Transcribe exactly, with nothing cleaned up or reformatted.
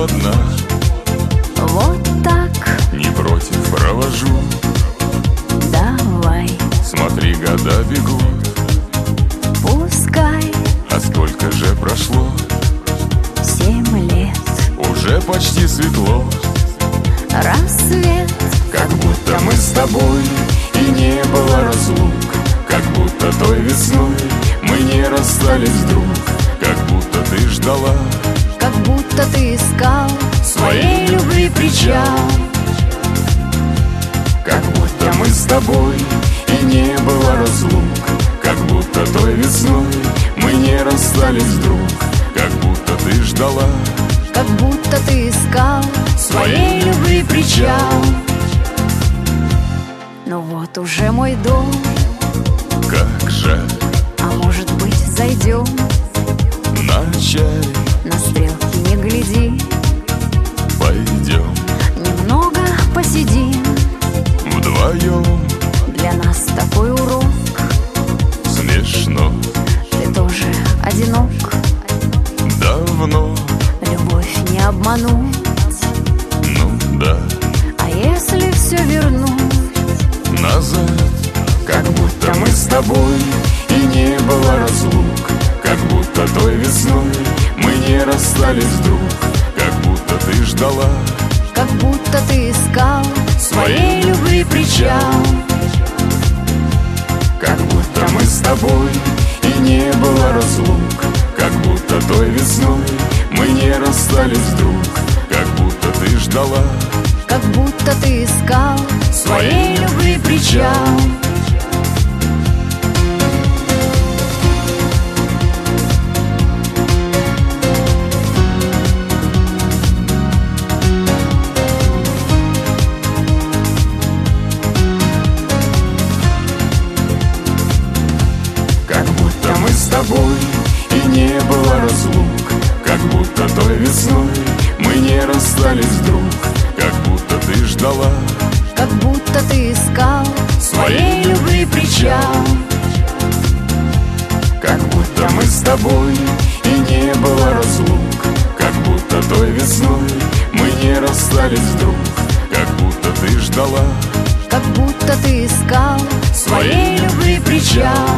одна. Вот так. Не против, провожу. Давай, Смотри, года бегут. пускай. А сколько же прошло? Семь лет. Уже почти светло. Рассвет. Как будто мы с тобой и не было разлук. Как будто той весной мы не расстались вдруг. Как будто ты ждала, Как будто ты искал своей любви причал. Как будто мы с тобой и не было разлук. Как будто той весной мы не расстались вдруг. Как будто ты ждала, Как будто ты искал своей любви причал. Ну вот уже мой дом. Как жаль, А может быть зайдем? вначале На стрелки не гляди. пойдем Немного посидим. вдвоем. Для нас такой урок. Смешно, Ты тоже одинок. давно, Любовь не обмануть. ну да, А если все вернуть? назад. Как будто мы с тобой и не было разлук. Как будто той весной мы не расстались вдруг. Как будто ты ждала, Как будто ты искал своей любви причал. Как будто мы с тобой и не было разлук. Как будто той весной мы не расстались вдруг. Как будто ты ждала, Как будто ты искал своей любви причал. Как будто мы с тобой и не было разлук. Как будто той весной мы не расстались вдруг. Как будто ты ждала, Как будто ты искал своей любви причал. Как будто мы с тобой и не было разлук. Как будто той весной мы не расстались вдруг. Как будто ты ждала, Как будто ты искал своей любви причал.